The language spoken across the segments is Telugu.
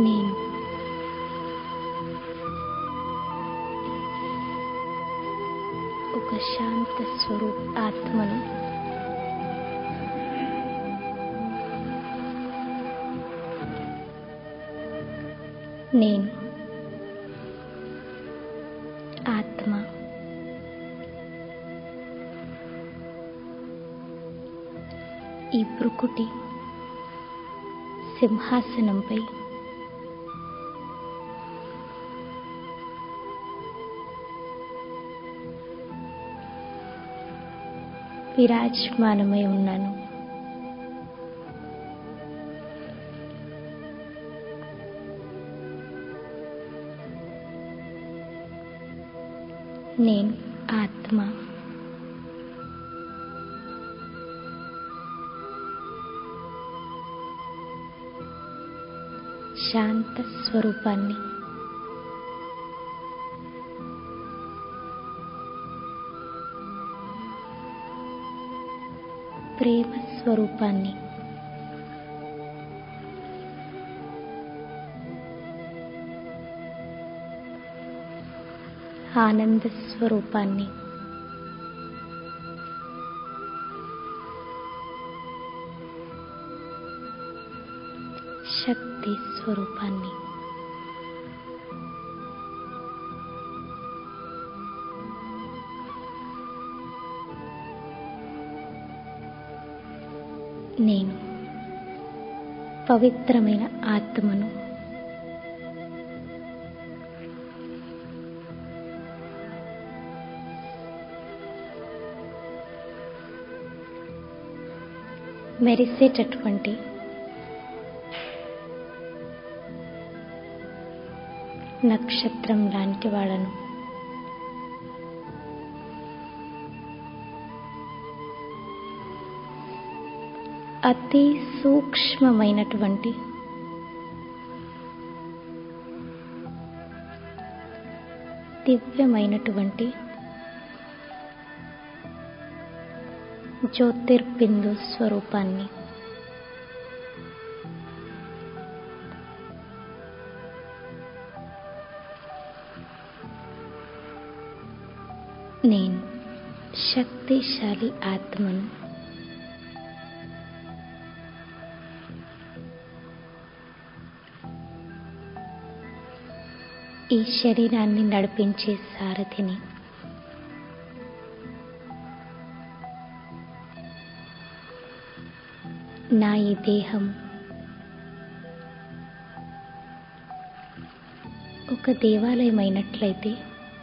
నేను ఒక శాంత స్వరూప ఆత్మను. నేను ఆత్మ. ఈ భృకుటి సింహాసనంపై విరాజమానమై ఉన్నాను. నేను ఆత్మ. శాంత స్వరూపాన్ని. ప్రేమ స్వరూపాన్ని. ఆనంద స్వరూపాన్ని. శక్తి స్వరూపాన్ని. నేను పవిత్రమైన ఆత్మను. మెరిసేటటువంటి నక్షత్రం లాంటి వాడను. అతి సూక్ష్మమైనటువంటి దివ్యమైనటువంటి జ్యోతిర్బిందు స్వరూపాన్ని. నేను శక్తిశాలి ఆత్మను. ఈ శరీరాన్ని నడిపించే సారథిని. నా ఈ దేహం ఒక దేవాలయమైనట్లయితే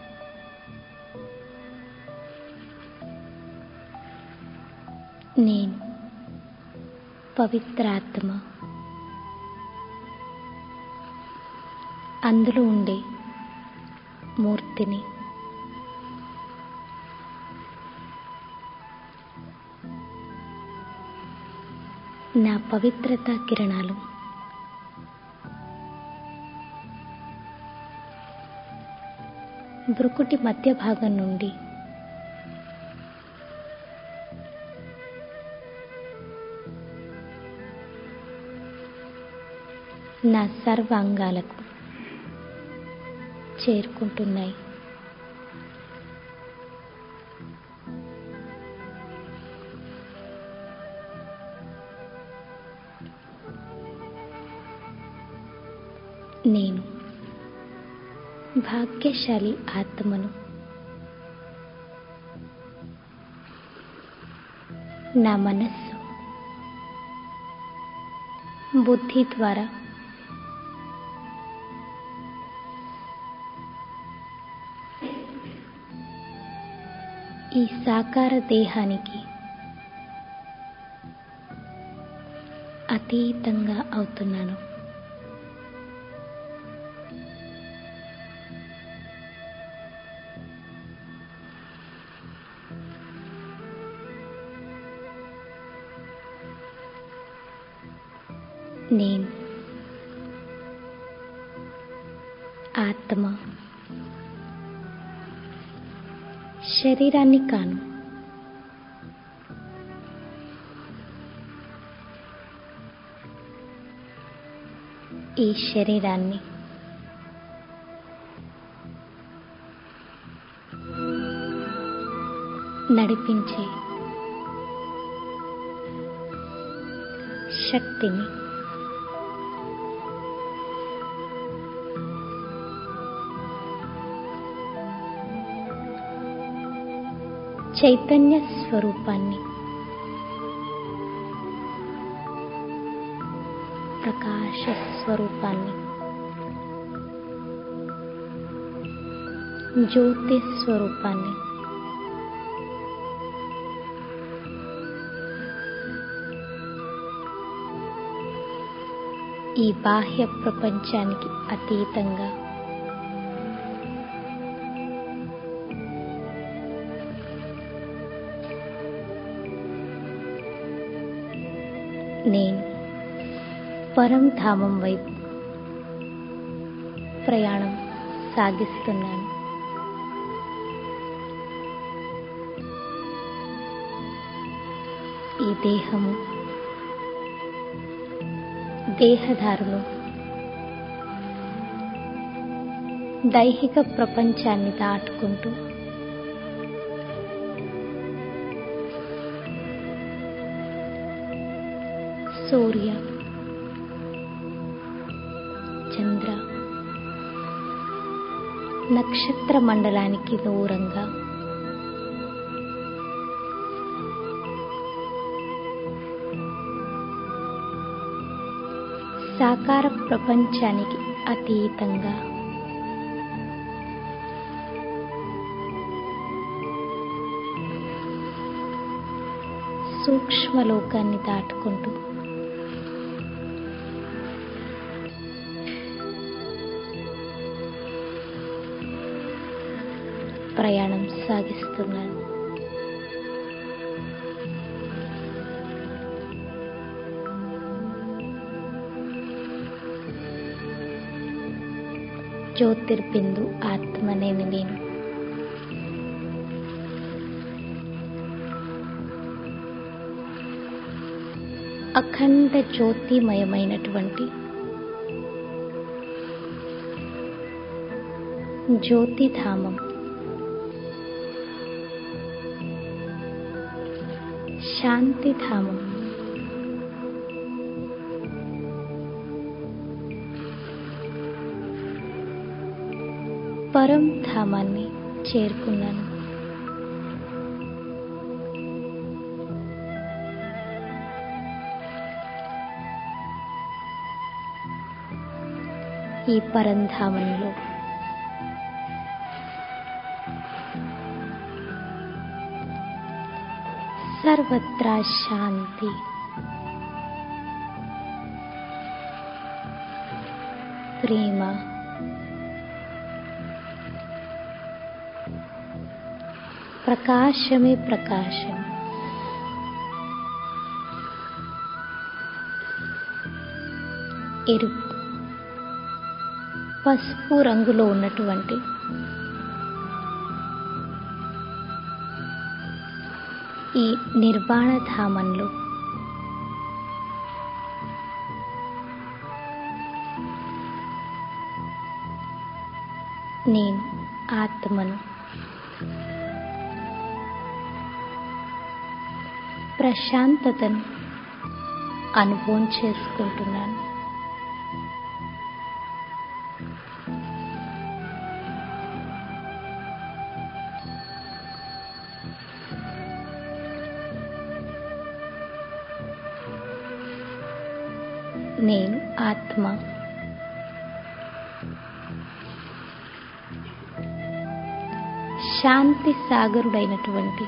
నేను పవిత్రాత్మ. అందులో ఉండే మూర్తిని. నా పవిత్రతా కిరణాలు భృకుటి మధ్య భాగం నుండి నా సర్వాంగాలకు చేరుకుంటున్నాయి. నేను భాగ్యశాలి ఆత్మను. నా మనస్సు బుద్ధి ద్వారా ఈ సాకార దేహానికి అతీతంగా అవుతున్నాను. నేను ఆత్మ. శరీరాన్ని కాను. ఈ శరీరాన్ని నడిపించే శక్తిని చైతన్య స్వరూపాన్ని ప్రకాశ స్వరూపాన్ని జ్యోతి స్వరూపాన్ని ఈ బాహ్య ప్రపంచానికి అతీతంగా నేను పరంధామం వైపు ప్రయాణం సాగిస్తున్నాను. ఈ దేహము, దేహధారులు దైహిక ప్రపంచాన్ని దాటుకుంటూ సూర్య, చంద్ర, నక్షత్ర మండలానికి దూరంగా సాకార ప్రపంచానికి అతీతంగా సూక్ష్మలోకాన్ని దాటుకుంటూ ప్రయాణం సాగిస్తున్నాను. జ్యోతిర్బిందు ఆత్మనేని నేను అఖండ జ్యోతిమయమైనటువంటి జ్యోతిధామం, శాంతిధామం, పరంధామాన్ని చేరుకున్నాను. ఈ పరంధామంలో సర్వత్రా శాంతి, ప్రేమ, ప్రకాశమే ప్రకాశం. ఎరుపు, పసుపు రంగులో ఉన్నటువంటి ఈ నిర్వాణ ధామంలో నేను ఆత్మను ప్రశాంతతను అనుభవం చేసుకుంటున్నాను. నేను ఆత్మ శాంతి సాగరుడైనటువంటి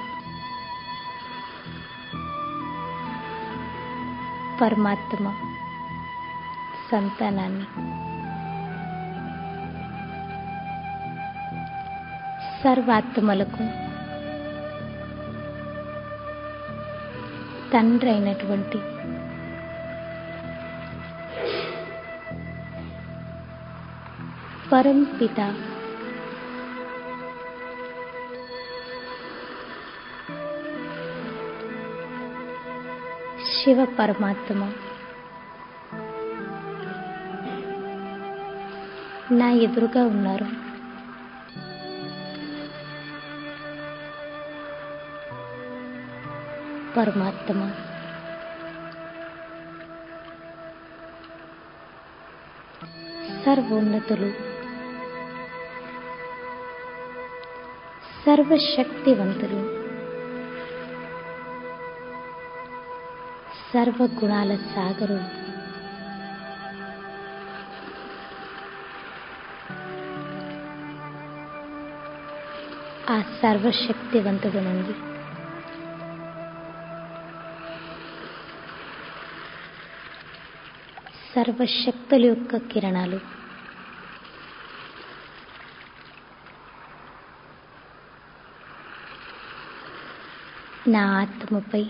పరమాత్మ సంతానాన్ని. సర్వాత్మలకు తండ్రి అయినటువంటి పరంపిత శివ పరమాత్మ నా ఎదురుగా ఉన్నారు. పరమాత్మ సర్వోన్నతులు, సర్వశక్తివంతులు, సర్వగుణాల సాగరుడు. ఆ సర్వశక్తివంతుడు నుండి సర్వశక్తుల యొక్క కిరణాలు నా ఆత్మపై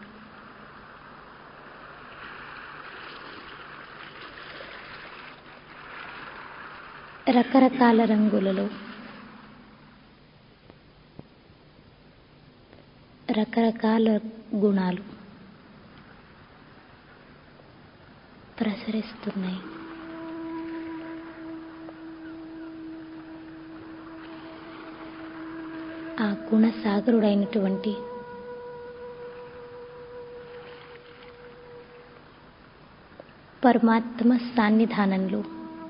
రకరకాల రంగులలో రకరకాల గుణాలు ప్రసరిస్తున్నాయి. ఆ గుణసాగరుడైనటువంటి పరమాత్మ సాన్నిధానంలో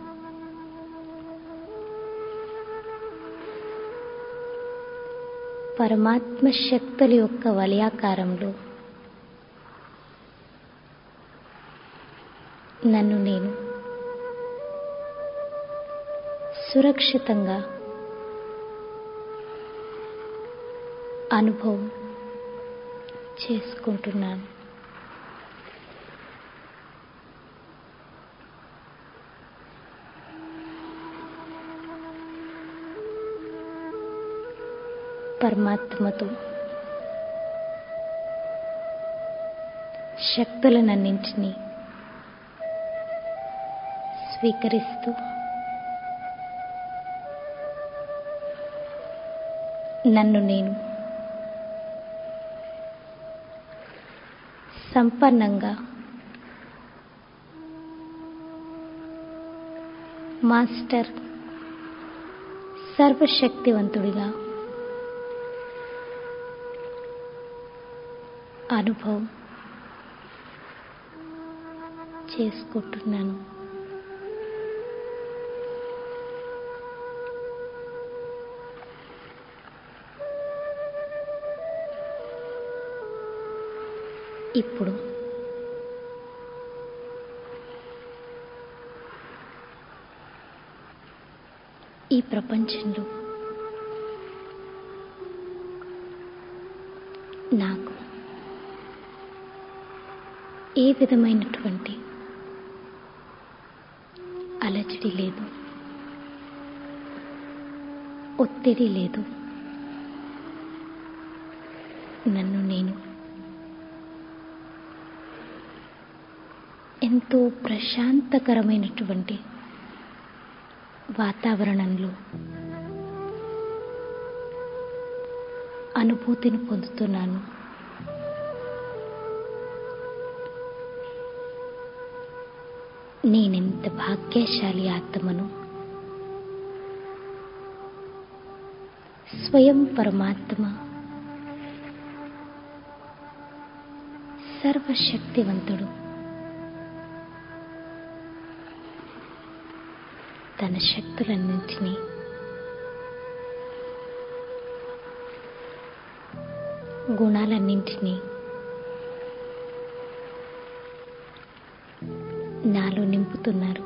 పరమాత్మ శక్తుల యొక్క వలయాకారంలో నన్ను నేను సురక్షితంగా అనుభవం చేసుకుంటున్నాను. పరమాత్మతో శక్తులనన్నింటినీ స్వీకరిస్తూ నన్ను నేను సంపన్నంగా మాస్టర్ సర్వశక్తివంతుడిగా అనుభవం చేసుకుంటున్నాను. ఇప్పుడు ఈ ప్రపంచంలో నాకు ఏ విధమైనటువంటి అలజడి లేదు, ఒత్తిడి లేదు. నన్ను నేను ఎంతో ప్రశాంతకరమైనటువంటి వాతావరణంలో అనుభూతిని పొందుతున్నాను. నేనెంత భాగ్యశాలి ఆత్మను. స్వయం పరమాత్మ సర్వశక్తివంతుడు తన శక్తులన్నింటినీ గుణాలన్నింటినీ నాలో నింపుతున్నారు.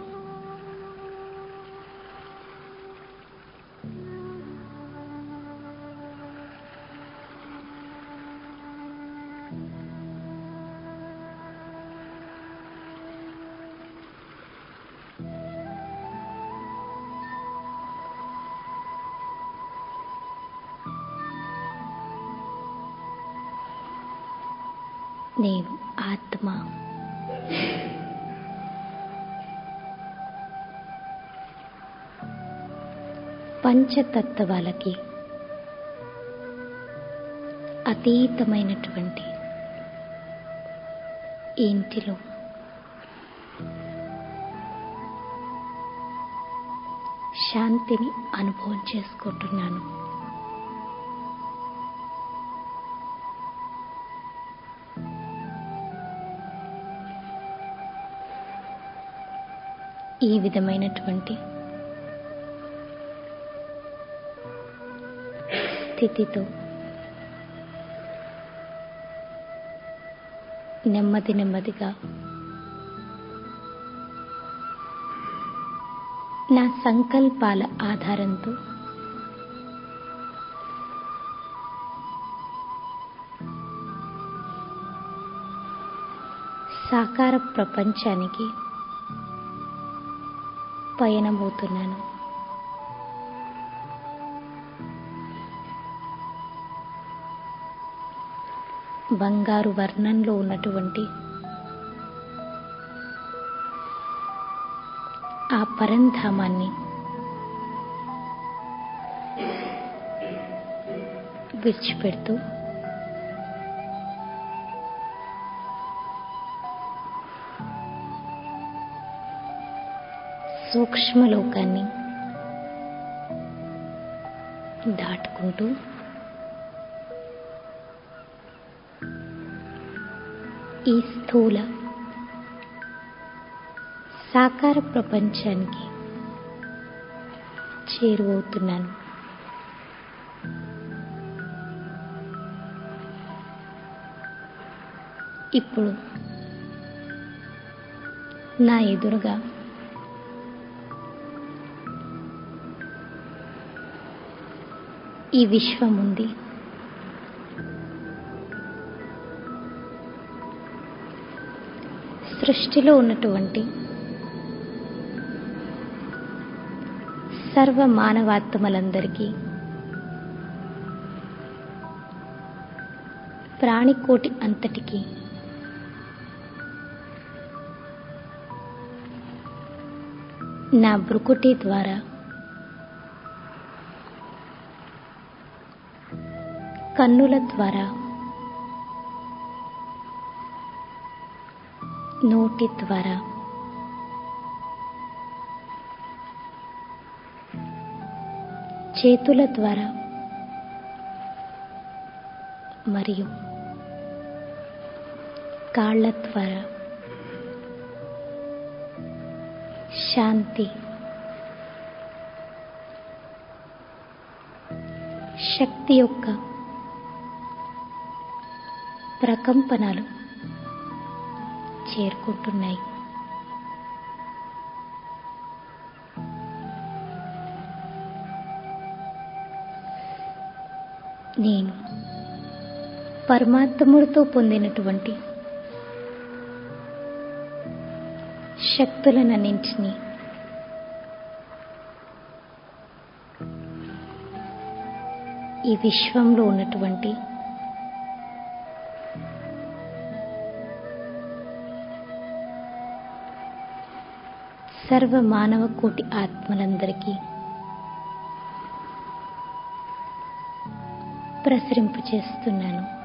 నేను ఆత్మ. పంచతత్వాలకి అతీతమైనటువంటి ఇంటిలో శాంతిని అనుభవం చేసుకుంటున్నాను. ఈ విధమైనటువంటి స్థితితో నెమ్మదిగా నా సంకల్పాల ఆధారంతో సాకార ప్రపంచానికి పయనమవుతున్నాను. బంగారు వర్ణంలో ఉన్నటువంటి ఆ పరంధామాన్ని విడిచిపెడుతూ సూక్ష్మలోకాన్ని దాటుకుంటూ ఈ స్థూల సాకార ప్రపంచానికి చేరువవుతున్నాను. ఇప్పుడు నా ఎదురుగా ఈ విశ్వం ఉంది. సృష్టిలో ఉన్నటువంటి సర్వ మానవాత్మలందరికీ, ప్రాణికోటి అంతటికీ నా భృకుటి ద్వారా కన్నుల ద్వారా నోటి ద్వారా చేతుల ద్వారా మరియు కాళ్ళ ద్వారా శాంతి, శక్తి యొక్క ప్రకంపనలు చేరుకుంటున్నాయి. నేను పరమాత్ముడితో పొందినటువంటి శక్తులనన్నింటినీ ఈ విశ్వంలో ఉన్నటువంటి సర్వ మానవ కోటి ఆత్మలందరికీ ప్రసరింపచేస్తున్నాను.